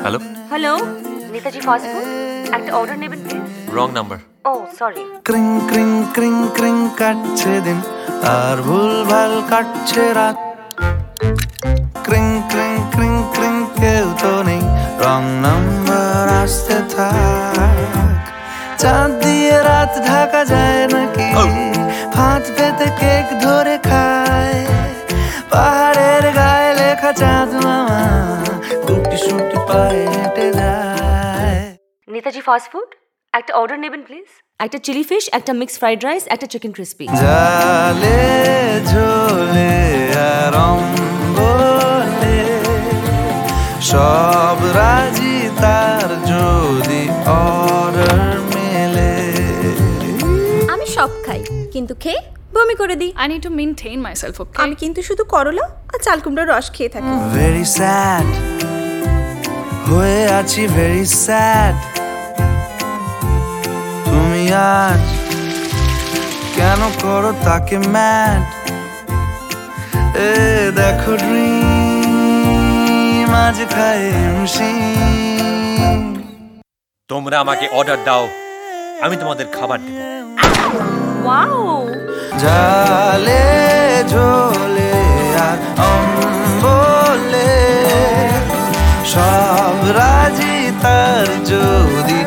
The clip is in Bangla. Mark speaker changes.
Speaker 1: Hello
Speaker 2: hello Netaji fast food একটা অর্ডার নেবেন please
Speaker 1: wrong number
Speaker 2: oh sorry
Speaker 3: ক্রিং ক্রিং ক্রিং ক্রিং কাটছে দিন আর ভুলভাল কাটছে রাত ক্রিং ক্রিং ক্রিং ক্রিং কেউ তো নেই রং নাম্বার আসতে থাক চাঁদ দিয়ে রাত ঢাকা যায় নাকি ফাঁদ পেতে কেক ধরে খায় পাহাড়ের গায়ে লেখা চাঁদ মামা গুটি সুটি পায়ে হেঁটে যায়।
Speaker 2: নেতাজি ফাস্ট ফুড একটা অর্ডার নেবেন প্লিজ একটা চিলি ফিশ একটা মিক্সড ফ্রাইড রাইস একটা চিকেন ক্রিসপি
Speaker 3: জালে ঝোলে আর অম্বলে সব রাজি তার যদি অর্ডার মেলে।
Speaker 4: আমি সব খাই কিন্তু খেয়ে বমি করে দিই।
Speaker 5: I need to maintain myself, okay?
Speaker 4: আমি কিন্তু শুধু করলা আর চাল কুমড়োর রস খেয়ে থাকি।
Speaker 3: ভেরি স্যাড হয়ে আছি ভেরি স্যাড তুমি আজ কেন করো তাকে ম্যাড এ দেখো ড্রিম আজ খায়
Speaker 1: তোমরা আমাকে অর্ডার দাও আমি তোমাদের খাবার দেব
Speaker 2: ওয়াও
Speaker 3: জালে ঝোলে আর অম্বলে সব রাজি তার যদি